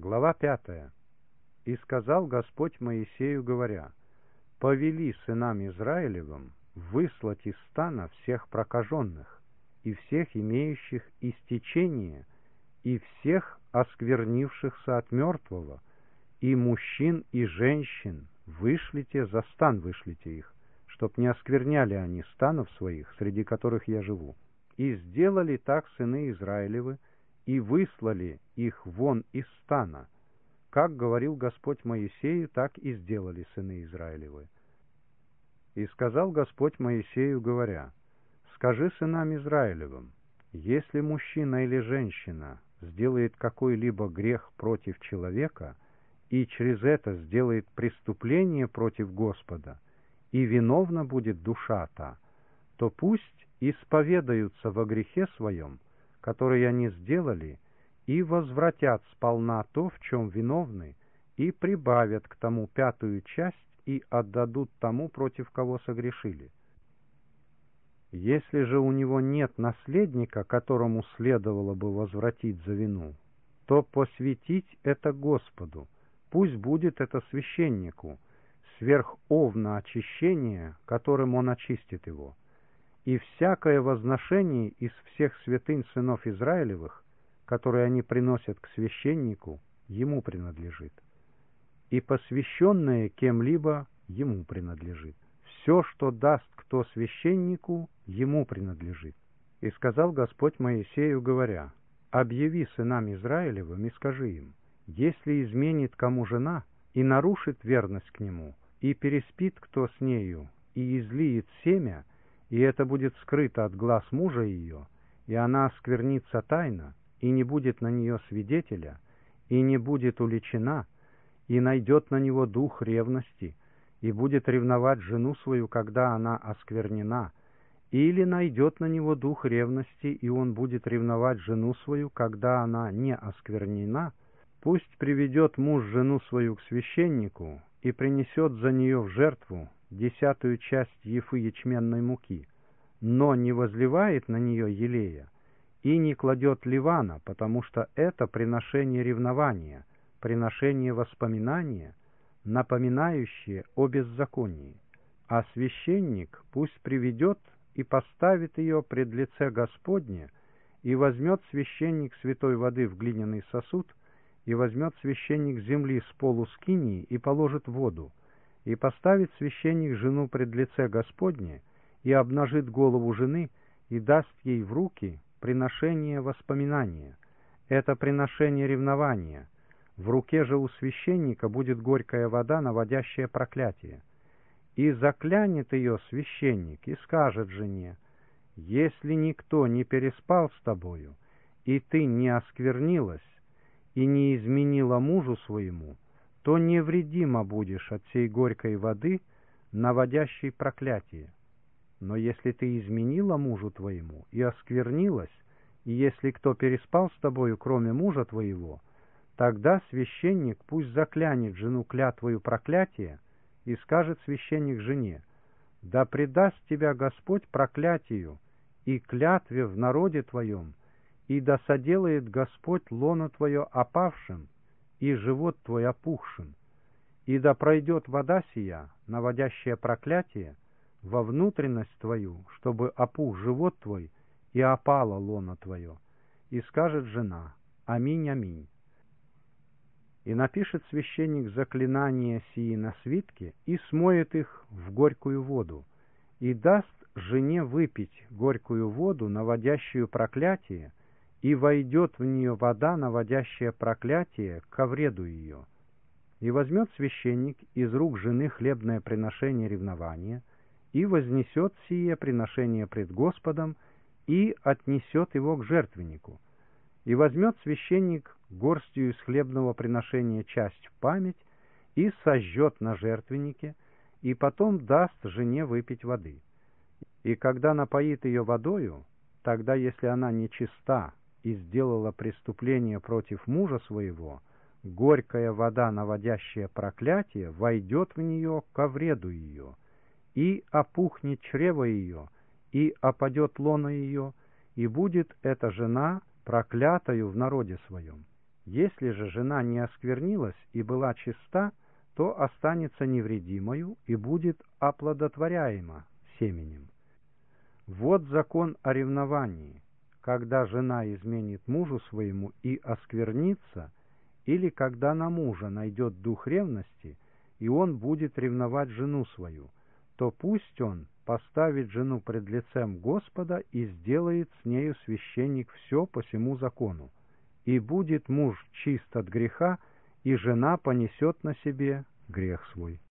Глава 5. «И сказал Господь Моисею, говоря: повели сынам Израилевым выслать из стана всех прокаженных, и всех имеющих истечение, и всех осквернившихся от мертвого, и мужчин, и женщин, вышлите, за стан вышлите их, чтоб не оскверняли они станов своих, среди которых я живу. И сделали так сыны Израилевы, и выслали их вон из стана. Как говорил Господь Моисею, так и сделали сыны Израилевы. И сказал Господь Моисею, говоря: скажи сынам Израилевым: если мужчина или женщина сделает какой-либо грех против человека, и через это сделает преступление против Господа, и виновна будет душа та, то пусть исповедаются во грехе своем, который они сделали, и возвратят сполна то, в чем виновны, и прибавят к тому 5-ю часть, и отдадут тому, против кого согрешили. Если же у него нет наследника, которому следовало бы возвратить за вину, то посвятить это Господу, пусть будет это священнику, сверховно очищение, которым он очистит его. И всякое возношение из всех святынь сынов Израилевых, которые они приносят к священнику, ему принадлежит. И посвященное кем-либо ему принадлежит. Все, что даст кто священнику, ему принадлежит. И сказал Господь Моисею, говоря: объяви сынам Израилевым и скажи им: если изменит кому жена и нарушит верность к нему, и переспит кто с нею, и излиет семя, и это будет скрыто от глаз мужа ее, и она осквернится тайно, и не будет на нее свидетеля, и не будет уличена, и найдет на него дух ревности, и будет ревновать жену свою, когда она осквернена, или найдет на него дух ревности, и он будет ревновать жену свою, когда она не осквернена, пусть приведет муж жену свою к священнику и принесет за нее в жертву 10-ю часть ефы ячменной муки, но не возливает на нее елея и не кладет ливана, потому что это приношение ревнования, приношение воспоминания, напоминающее о беззаконии. А священник пусть приведет и поставит ее пред лице Господне, и возьмет священник святой воды в глиняный сосуд, и возьмет священник земли с полу скинии и положит воду, и поставит священник жену пред лице Господне, и обнажит голову жены, и даст ей в руки приношение воспоминания. Это приношение ревнования. В руке же у священника будет горькая вода, наводящая проклятие. И заклянет ее священник, и скажет жене: если никто не переспал с тобою, и ты не осквернилась, и не изменила мужу своему, то невредима будешь от сей горькой воды, наводящей проклятие. Но если ты изменила мужу твоему и осквернилась, и если кто переспал с тобою, кроме мужа твоего, тогда священник пусть заклянет жену клятвою проклятия, и скажет священник жене: да предаст тебя Господь проклятию и клятве в народе твоем, и да соделает Господь лоно твое опавшим, и живот твой опухшим, и да пройдет вода сия, наводящая проклятие, во внутренность твою, чтобы опух живот твой, и опало лоно твое. И скажет жена: аминь, аминь. И напишет священник заклинания сии на свитке, и смоет их в горькую воду, и даст жене выпить горькую воду, наводящую проклятие, и войдет в нее вода, наводящая проклятие, ко вреду ее. И возьмет священник из рук жены хлебное приношение ревнования, и вознесет сие приношение пред Господом, и отнесет его к жертвеннику. И возьмет священник горстью из хлебного приношения часть в память, и сожжет на жертвеннике, и потом даст жене выпить воды. И когда напоит ее водою, тогда, если она нечиста и сделала преступление против мужа своего, горькая вода, наводящая проклятие, войдет в нее ко вреду ее, и опухнет чрево ее, и опадет лоно ее, и будет эта жена проклятою в народе своем. Если же жена не осквернилась и была чиста, то останется невредимою и будет оплодотворяема семенем. Вот закон о ревновании, когда жена изменит мужу своему и осквернится, или когда на мужа найдет дух ревности, и он будет ревновать жену свою, то пусть он поставит жену пред лицем Господа и сделает с нею священник все по сему закону, и будет муж чист от греха, и жена понесет на себе грех свой.